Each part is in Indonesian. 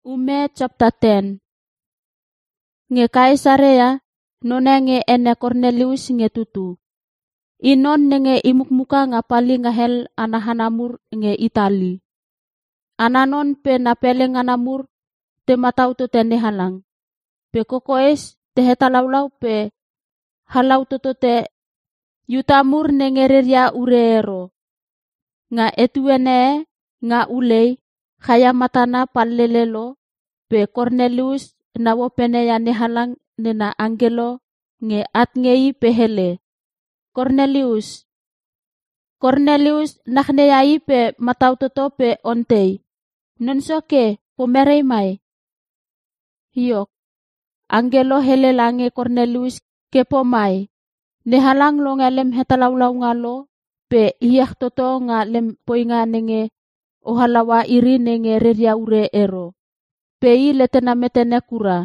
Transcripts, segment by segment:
Ume chapter 10. Nge Kaisarea none nge ene Cornelius nge tutu. Inon nge imukmuka nga pali nga hel anahanamur nge Itali. Ananon pe napele nga namur te matau to tene halang. Pe kokoes te hetalawlaw pe halaw to te yutamur nge reria ureero. Nga etuene nga ulei kaya matana palelelo pe Cornelius na wopene ya nehalang nena angelo nge atngei pehele. Cornelius nakneyai pe matau toto pe ontei. Nonsoke pomerei mai. Hiyok. Angelo hele lange Cornelius ke pomai. Nehalang lo nga lem hetalawlaw nga lo pe hiyak toto nga lem poinga nenge ohalawa iri nenge reria ure ero. Pei letena metene kura.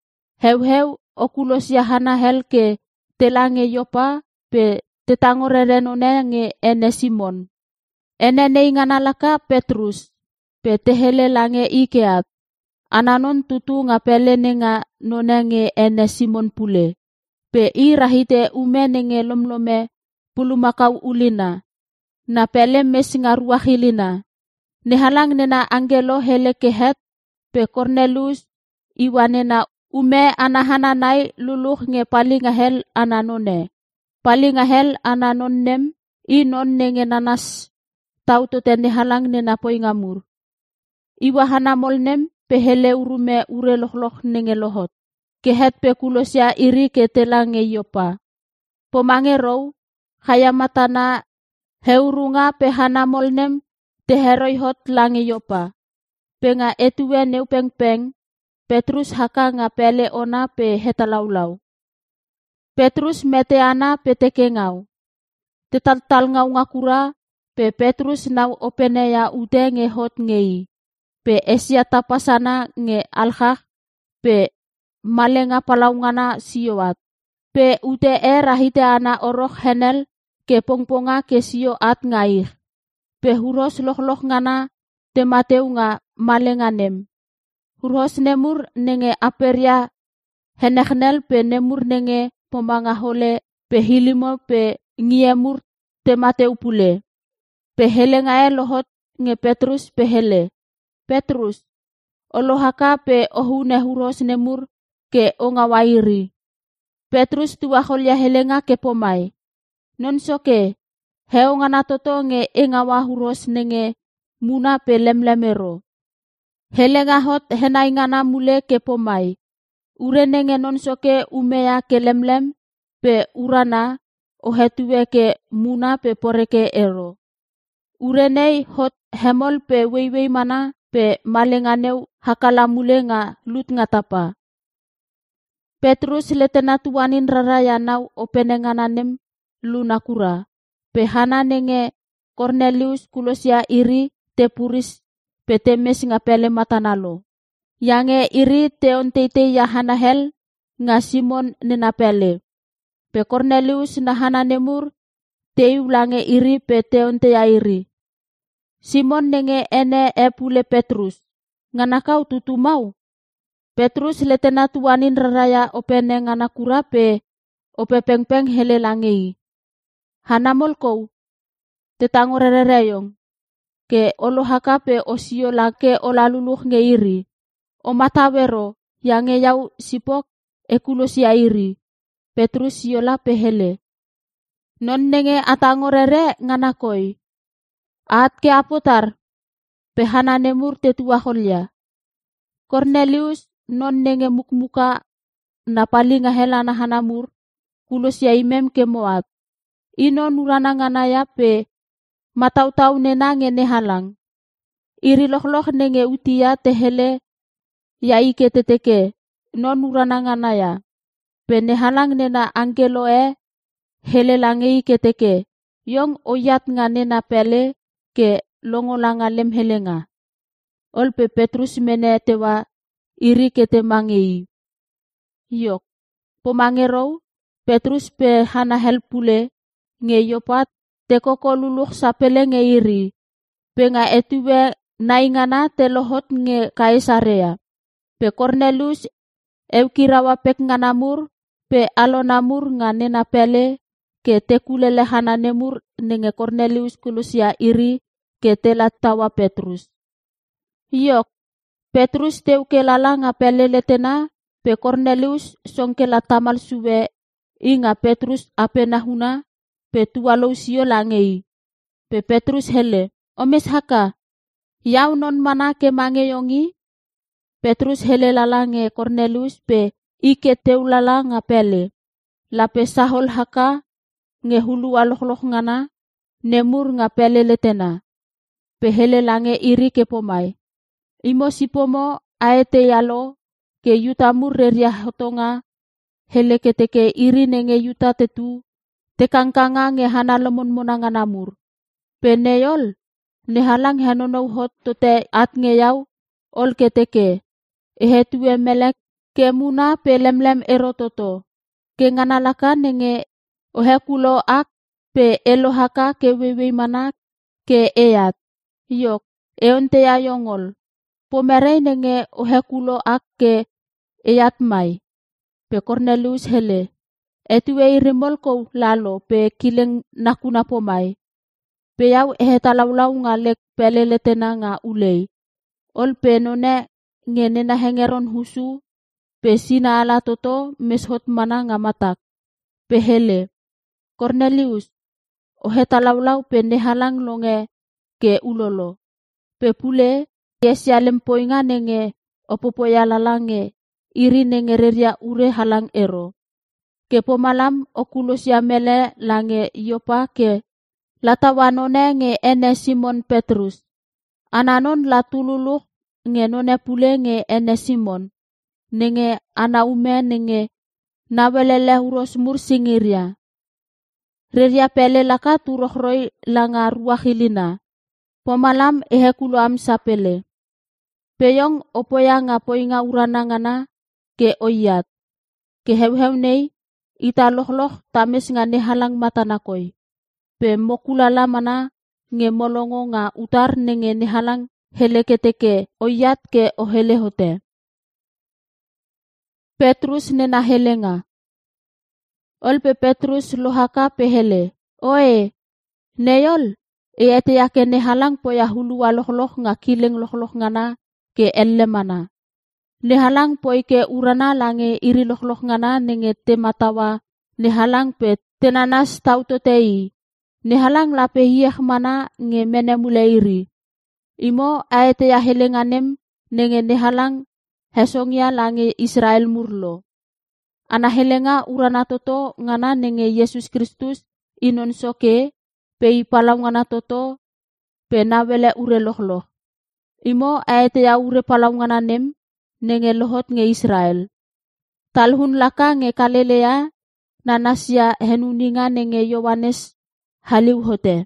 Heu okulos yahana hel ke telange yopa pe tetangorereno nge ene Simon. Ene neinganalaka Petrus pe tehele lange ikeat. Ananon tutu nga pele nga none nge ene Simon pule. Pe I rahite ume nge lomlome pulumakau ulina. Na pele mes nga ruahilina. Nehalang nena angelo hele kehet pe Cornelius iwane na ume anahananay luluh nge paling hel ananone. Paling hel ananonem inon nge nanas tau to nehalang nena poingamur. Iwahanamolnem pe hele urume ure lohloh nge lohot. Kehet pe kulosya iri ke telange yopa. Pomangerow kaya matana heurunga pe hanamolnem te heroyhot lange yopa. Penga etuwe neu peng Petrus haka nga pele ona pe hetalawlaw. Petrus meteana pe tekengau. Tetaltal ngau ngakura pe Petrus nau opene ya ude nge hot ngei. Pe esya tapasana nge alhah pe malenga palaungana siyoat. Pe ude rahite ana oroh henel ke pongponga ke siyoat ngaih. Pe huros loh ngana te mateu nga malenganem. Hurhos nemur nenge aperia henekhnel pe nemur nenge pomangahole pe hilimo pe ngiemur te mateu pule. Pe hele ngae lohot nge Petrus pe hele. Petrus, olohaka pe ohune hurhos nemur ke ongawairi. Petrus tuwahol ya helenga ke pomai. Nonsoke, heo ngana toto nge engawa hurhos nenge muna pe lemlemero. Helenga hot henai ngana mule ke pomai. Ure nenge nonsoke umeya ke lemlem pe urana ohetuwe ke muna pe poreke ero. Ure nei hot hemol pe weiwei mana pe malenganeu hakala mule nga lut nga tapa. Petrus letena tuanin raraya nau openengananem lunakura. Pe hana nenge Cornelius kulosya iri te puris pe temes nga pele matanalo. Yange iri te ontete ya hana hel nga Simon nena pele. Pe Cornelius na hana nemur te ulange iri pe te onte ya iri. Simon nenge ene pule Petrus. Nga nakau tutu mau. Petrus letena tuanin raraya opene nga nakura pe ope pengpeng hele langei. Hanamol kou. Tetangorereyong. Ke olohaka pe osio lake olaluluh nge iri. O matawero yange yau sipok ekulos ya iri. Petrus yola pehele. Non nenge atangorere nganakoi. At ke apotar. Pehana nemur tetuaholya. Cornelius non nenge mukmuka na paling helana hanamur. Kulos ya imem ke moat. Inon urana nganaya pe matau-tau nena nge nehalang. Iri lohloh nenge utia tehele ya ike teteke. Non urana nganaya. Pe nehalang nena angelo hele lange ike teke. Yong oyat nga nena pele ke longolanga lem helenga. Ol pe Petrus mene tewa iri ke temangei. Yok. Pomangerow Petrus pe hana hel pule nge yopat te koko luluh sapele nge iri. Pe nga etuwe naingana te lohot nge Kaisarea. Pe Cornelius kirawa pek nganamur pe alonamur ngane na pele ke tekulele hananemur nenge Cornelius kulusia iri ke telat tawa Petrus. Yok, Petrus teu ke lala ngapele letena pe Cornelius song ke latamal suwe inga Petrus ape nahuna pe tuwalau sio langei. Pe Petrus hele, omes haka, yau non mana ke mangeyongi? Petrus hele lala nge Cornelius pe ike teu lala ngapele. Lape sahol haka nge hulu aloh-loh ngana nemur ngapele letena. Pe hele lange iri ke pomai. Imo si pomo aete yalo ke yuta mur reria hotonga hele keteke iri nenge yuta tetu tekangkanga nge hana lemon monanga namur. Pe neyol nehalang hanonou hot tote at nge yau ol keteke. Ehetue melek ke muna pe lem-lem erototo. Ke nganalaka nenge ohekulo ak pe elohaka ke wewe manak ke eyat. Yok, eonte ya yongol. Pomerei nenge ohekulo ak ke eyat mai. Pe Cornelius hele. Etue irimol ko lalo pe kileng nakuna pomai. Pe yau ehetalaulau ngalek peleletena nga ulei. Ol pe none ngene na hengeron husu pe sina ala toto meshot mana nga matak. Pe hele. Cornelius, ohetalaulau pe nehalang longe ke ulolo. Pe pule yesia lempoinga nenge opopoya lalange iri nenge reria ure halang ero. Ke pomalam okulos ya mele lange Yopa ke latawanone nge ene Simon Petrus. Ananon latululuh nge none pule nge ene Simon. Nenge anaume nenge nawelele uros mur singiria. Reria pele laka turohroi langa ruahilina. Pomalam ehekulo am sapele. Peyong opoya nga poinga uranangana ke oyat. Ke heu nei ita loh tamis nga nehalang matanakoi. Pe mokulala mana nge molongo nga utar nenge nehalang heleketeke oyat ke ohele hote. Petrus nena helenga. Olpe Petrus lohaka pehele. Oe, neyol, ete yake nehalang poya hulu walohloh nga kileng lohloh ngana ke elle mana. Nehalang poi ke urana lange iri lohloh ngana nenge tematawa nehalang pe tenanas tautotei. Nehalang lape hieh mana nge menemule iri. Imo aete ya helenganem nenge nehalang hesongya lange Israel murlo. Ana helenga urana toto ngana nenge Yesus Kristus inon soke pe ipalau ngana toto pe nawele ure lohloh. Imo aete ya ure palau ngana nem nenge lohot nge Israel. Talhun laka nge Galilea nanasya henuninga nenge Yohanes haliw hote.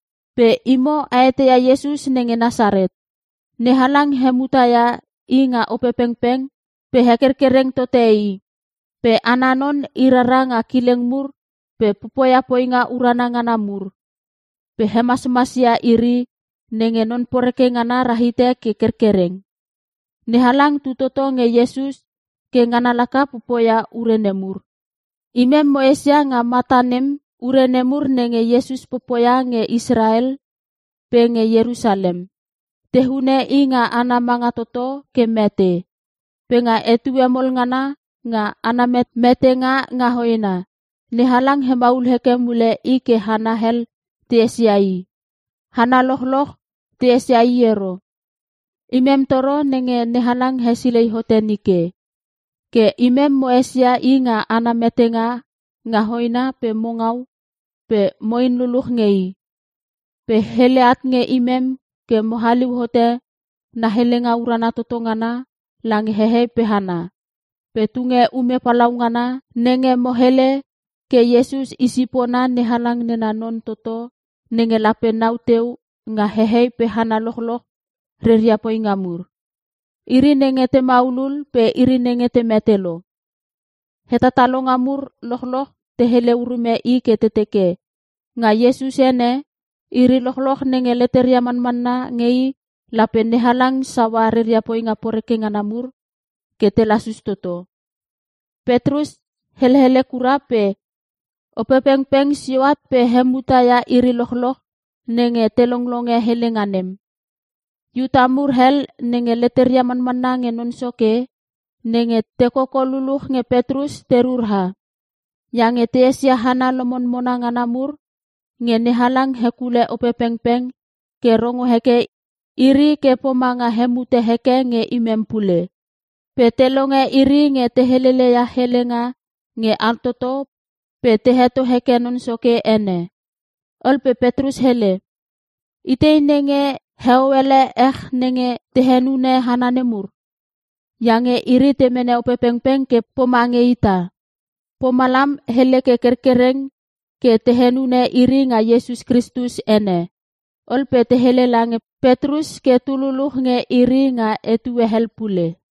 Pe imo aete ya Yesus nenge Nasaret. Nehalang hemutaya inga opepengpeng pe hekerkereng totei. Pe ananon iraranga kileng mur pe pupoya poinga urana ngana mur. Pe hemas-masya iri nenge non poreke ngana rahite ke kerkereng. Nehalang tutoto nge Yesus ke ngana laka pupoya urenemur. Imem moesya nga matanem urenemur nenge Yesus pupoya nge Israel pe nge Yerusalem. Tehune inga ana manga toto ke mete. Pe nga etue mol ngana nga ana mete nga hoina. Nehalang hemaul heke mule ike hana hel tiesiai. Hana lohloh tiesiai yero. Imem toro nenge nehalang hesilei hotenike. Ke imem moesya inga ana mete nga hoina pe mongau pe moin luluh ngei. Pe heleat nge imem ke mohaliw hote na helenga urana totongana lang hehe pe hana. Pe tunge ume palaungana nenge mohele ke Yesus isipona nehalang nenanon toto nenge lape nauteu nga hehe pe hana lohloh reria poingamur. Iri nenge te maulul pe iri nenge te metelo. Heta talongamur lohloh te hele urume ike teteke. Nga Yesus ene iri lohloh nenge leteria manmanna ngei lape nehalang sawa reria poinga poreke nganamur ke te lasus toto. Petrus hele kura pe opepeng siwat pe hemutaya iri loh nenge telonglonge helenganem. Yutamur hel nenge leteria manmanang non soke nenge tekoko luluh nge Petrus terurha. Yang etesia hana lomon monanganamur nge nehalang hekule opepeng ke rongo heke iri ke pomanga hemute heke nge imempule. Petelonge iri nge tehelele ya helenga nge altoto pe teheto heke non soke ene. Olpe Petrus hele. Ite nenge hewele nenge tehenune hananemur. Yange iri temene opepeng ke pomange ita. Pomalam hele ke kerkereng ke tehenune iri nga Yesus Kristus ene. Olpe tehele lange Petrus ke tululuh nge iri nga etuwe helpule.